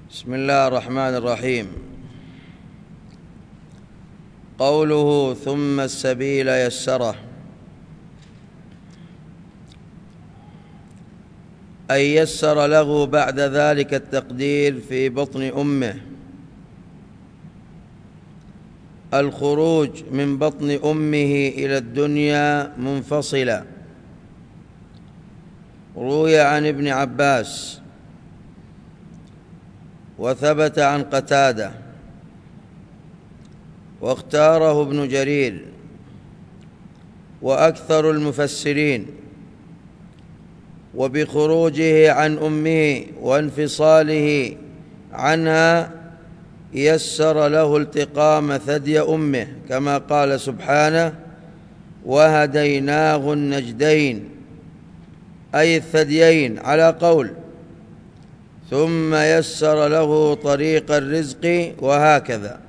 بسم الله الرحمن الرحيم. قوله ثم السبيل يسره، أي يسر له بعد ذلك التقدير في بطن أمه الخروج من بطن أمه إلى الدنيا منفصلا. روي عن ابن عباس وثبت عن قتادة واختاره ابن جرير وأكثر المفسرين، وبخروجه عن أمه وانفصاله عنها يسر له التقام ثدي أمه، كما قال سبحانه: وهديناه النجدين، أي الثديين، على قول ثم يسر له طريق الرزق، وهكذا.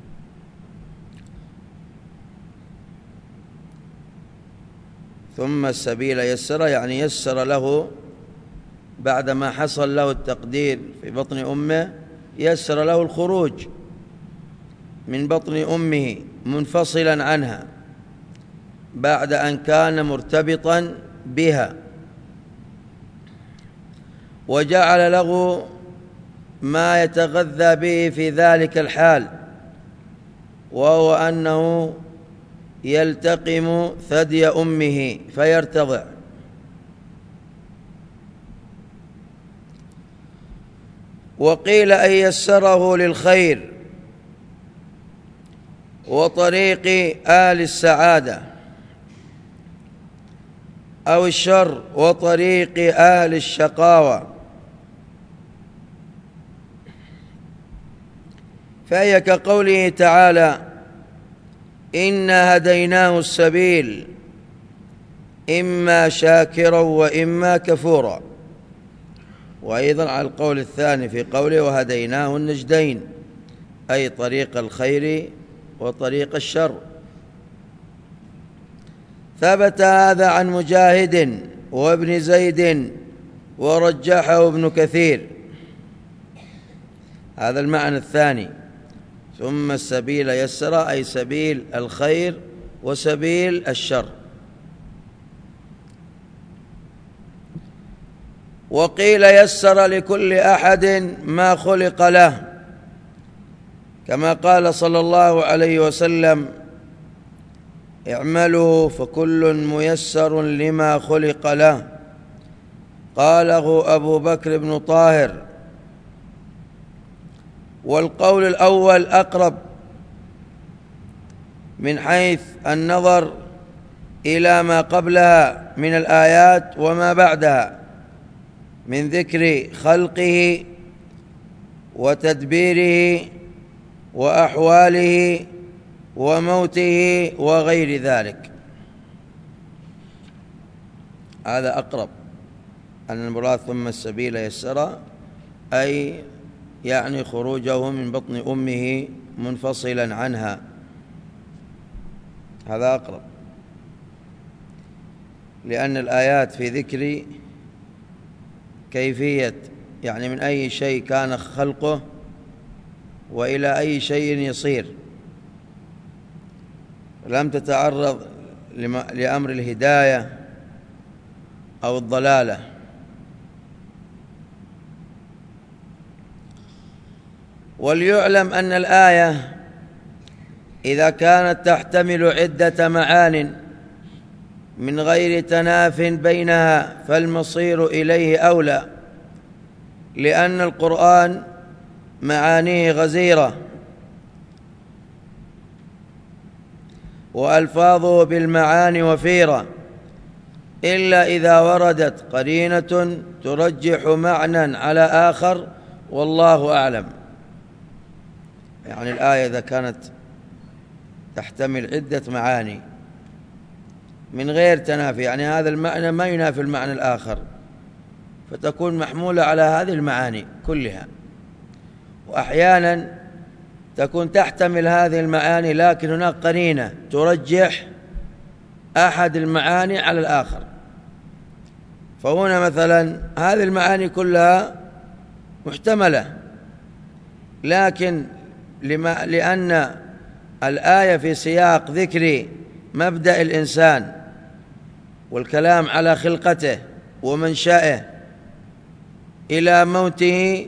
ثم السبيل يسر يعني يسر له بعدما حصل له التقدير في بطن أمه، يسر له الخروج من بطن أمه منفصلا عنها بعد أن كان مرتبطا بها، وجعل له ما يتغذى به في ذلك الحال، وهو أنه يلتقم ثدي أمه فيرتضع. وقيل أن يسره للخير وطريق آل السعادة، أو الشر وطريق آل الشقاوة، فهي كقوله تعالى: إنا هديناه السبيل إما شاكرا وإما كفورا. وأيضا على القول الثاني في قوله: وهديناه النجدين، أي طريق الخير وطريق الشر. ثبت هذا عن مجاهد وابن زيد ورجحه ابن كثير. هذا المعنى الثاني، ثم السبيل يسر، أي سبيل الخير وسبيل الشر. وقيل يسر لكل أحد ما خلق له، كما قال صلى الله عليه وسلم: اعملوا فكل ميسر لما خلق له. قاله أبو بكر بن طاهر. والقول الأول أقرب من حيث النظر إلى ما قبلها من الآيات وما بعدها من ذكر خلقه وتدبيره وأحواله وموته وغير ذلك. هذا أقرب، أن المراد ثم السبيل يسر، أي يعني خروجه من بطن أمه منفصلا عنها، هذا أقرب، لأن الآيات في ذكر كيفية، يعني من أي شيء كان خلقه وإلى أي شيء يصير، لم تتعرض لأمر الهداية أو الضلالة. وليعلم أن الآية إذا كانت تحتمل عدة معان من غير تناف بينها فالمصير إليه أولى، لأن القرآن معانيه غزيرة وألفاظه بالمعاني وفيرة، إلا إذا وردت قرينة ترجح معنى على آخر، والله أعلم. يعني الآية إذا كانت تحتمل عدة معاني من غير تنافي، يعني هذا المعنى ما ينافي المعنى الآخر، فتكون محمولة على هذه المعاني كلها. وأحيانا تكون تحتمل هذه المعاني لكن هناك قرينة ترجح أحد المعاني على الآخر، فهنا مثلا هذه المعاني كلها محتملة لكن لأن الآية في سياق ذكر مبدأ الإنسان والكلام على خلقته ومنشأه إلى موته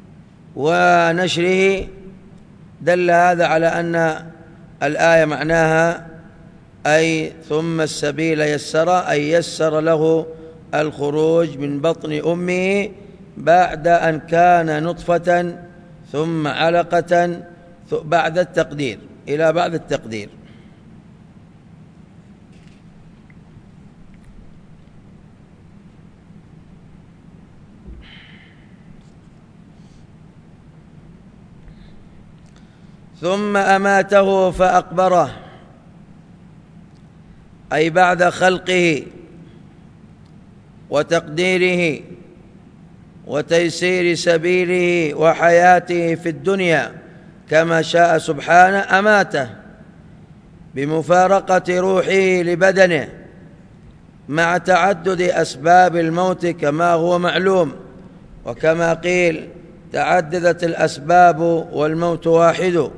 ونشره، دل هذا على أن الآية معناها أي ثم السبيل يسر، أي يسر له الخروج من بطن أمه بعد أن كان نطفة ثم علقة بعد التقدير، إلى بعد التقدير. ثم أماته فأقبره، أي بعد خلقه وتقديره وتيسير سبيله وحياته في الدنيا كما شاء سبحانه، أماته بمفارقة روحه لبدنه مع تعدد أسباب الموت كما هو معلوم، وكما قيل تعددت الأسباب والموت واحد.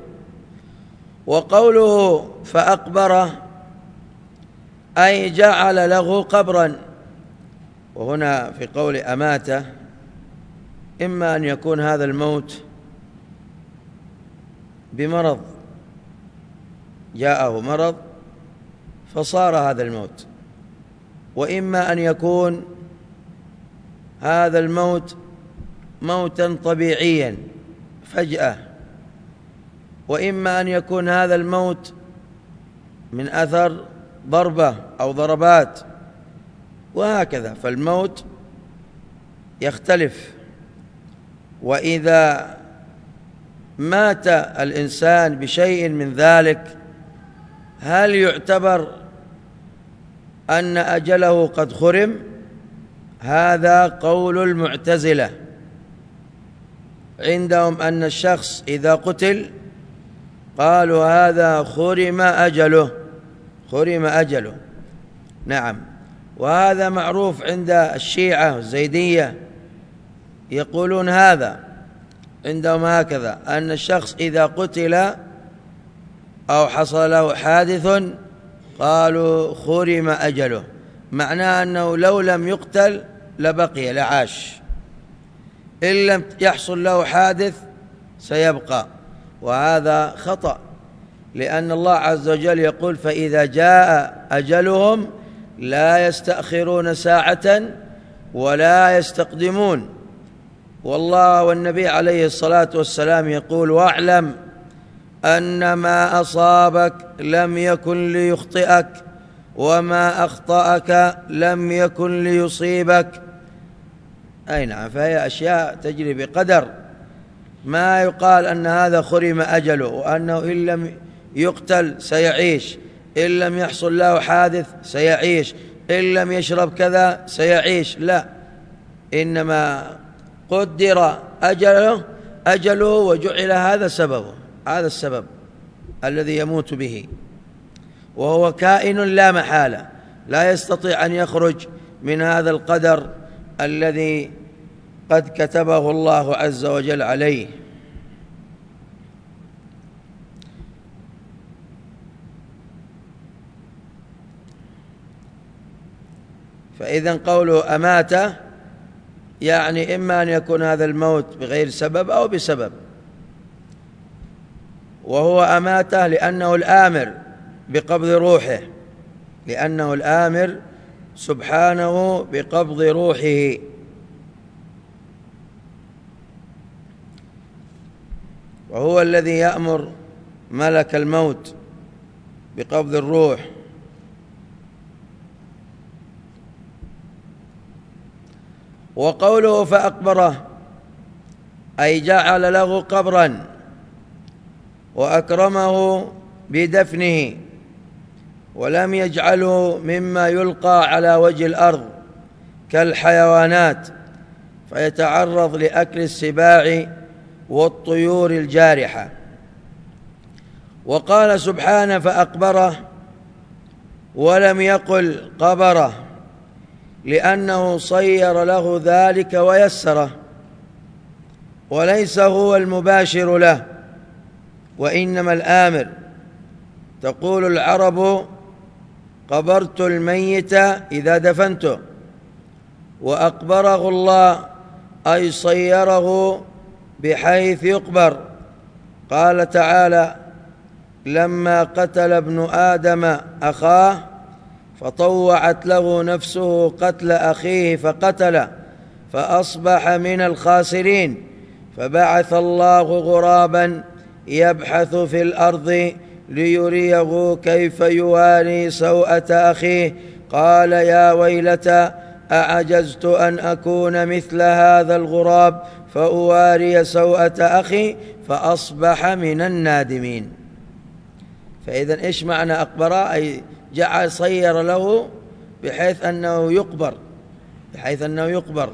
وقوله فأقبره أي جعل له قبرا، وهنا في قول أماته إما أن يكون هذا الموت بمرض، جاءه مرض فصار هذا الموت، وإما أن يكون هذا الموت موتا طبيعيا فجأة، وإما أن يكون هذا الموت من أثر ضربة أو ضربات، وهكذا. فالموت يختلف. وإذا مات الإنسان بشيء من ذلك، هل يعتبر أن أجله قد خرم؟ هذا قول المعتزلة، عندهم أن الشخص إذا قتل قالوا هذا خرم أجله، خرم أجله. نعم، وهذا معروف عند الشيعة الزيدية، يقولون هذا عندهم هكذا، أن الشخص إذا قتل أو حصل له حادث قالوا خرم أجله، معناه أنه لو لم يقتل لبقي لعاش، إن لم يحصل له حادث سيبقى. وهذا خطأ، لأن الله عز وجل يقول فإذا جاء أجلهم لا يستأخرون ساعة ولا يستقدمون. والله والنبي عليه الصلاة والسلام يقول واعلم أن ما أصابك لم يكن ليخطئك وما أخطأك لم يكن ليصيبك. أي نعم، فهي أشياء تجري بقدر، ما يقال أن هذا خرم أجله وأنه إن لم يقتل سيعيش، إن لم يحصل له حادث سيعيش، إن لم يشرب كذا سيعيش، لا، إنما قدر أجله وجعل هذا سببه، هذا السبب الذي يموت به، وهو كائن لا محالة، لا يستطيع أن يخرج من هذا القدر الذي قد كتبه الله عز وجل عليه. فإذا قوله أماته يعني إما أن يكون هذا الموت بغير سبب أو بسبب، وهو أماته لأنه الآمر بقبض روحه، لأنه الآمر سبحانه بقبض روحه. وهو الذي يأمر ملك الموت بقبض الروح. وقوله فأقبره أي جعل له قبرا وأكرمه بدفنه، ولم يجعله مما يلقى على وجه الأرض كالحيوانات فيتعرض لأكل السباع والطيور الجارحة. وقال سبحانه فأقبره ولم يقل قبره، لأنه صير له ذلك ويسره، وليس هو المباشر له، وإنما الآمر. تقول العرب: قبرت الميت إذا دفنته، وأقبره الله أي صيره بحيث يقبر. قال تعالى: لما قتل ابن آدم أخاه فطوعت له نفسه قتل أخيه فقتله فأصبح من الخاسرين، فبعث الله غرابا يبحث في الأرض ليريه كيف يواري سوءة أخيه، قال: يا ويلتى أعجزت أن أكون مثل هذا الغراب فأواري سوءة أخي فأصبح من النادمين. فإذا إيش معنى أقبر؟ أي جعل صير له بحيث أنه يقبر.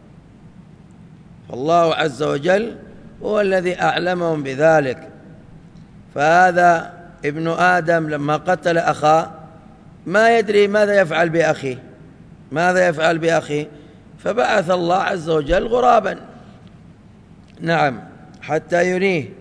فالله عز وجل هو الذي أعلمهم بذلك. فهذا ابن آدم لما قتل أخاه ما يدري ماذا يفعل بأخيه، فبعث الله عز وجل غرابا، نعم، حتى يريه.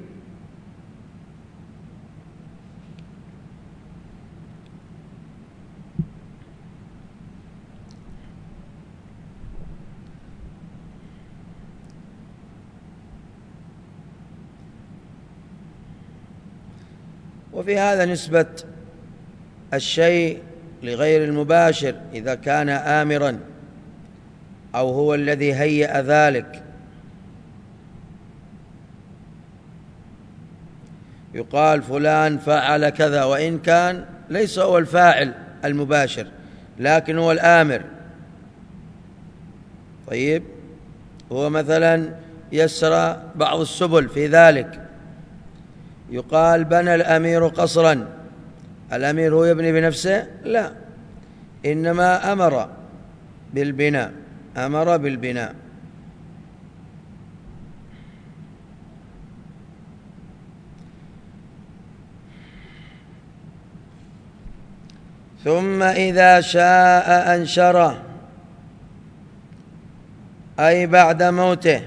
وفي هذا نسبة الشيء لغير المباشر إذا كان آمرا أو هو الذي هيأ ذلك. يقال فلان فعل كذا، وإن كان ليس هو الفاعل المباشر لكن هو الآمر. طيب، هو مثلا يسر بعض السبل في ذلك. يقال بنى الأمير قصرا، الأمير هو يبني بنفسه؟ لا، إنما أمر بالبناء. ثم إذا شاء أنشره، أي بعد موته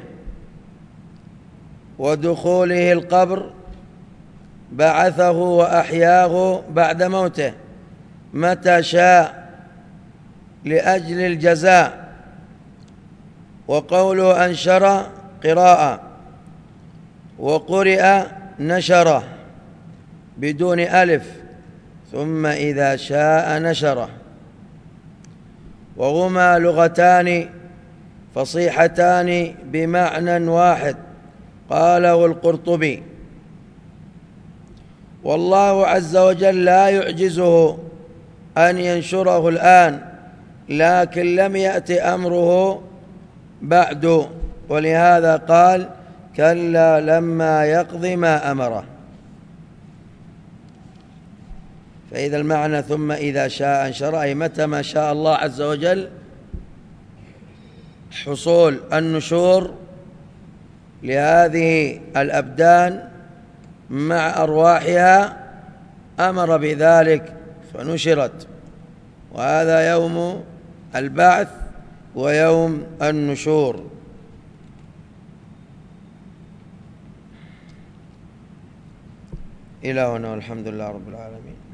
ودخوله القبر بعثه وأحياه بعد موته متى شاء لأجل الجزاء. وقوله أنشر قراءة، وقرئ نشره بدون ألف، ثم إذا شاء نشره. وهما لغتان فصيحتان بمعنى واحد، قاله القرطبي. والله عز وجل لا يعجزه أن ينشره الآن، لكن لم يأت أمره بعد، ولهذا قال: كلا لما يقض ما أمره. فإذا المعنى ثم إذا شاء أنشر، أي متى ما شاء الله عز وجل حصول النشور لهذه الأبدان مع أرواحها أمر بذلك فنشرت. وهذا يوم البعث ويوم النشور. إلى هنا والحمد لله رب العالمين.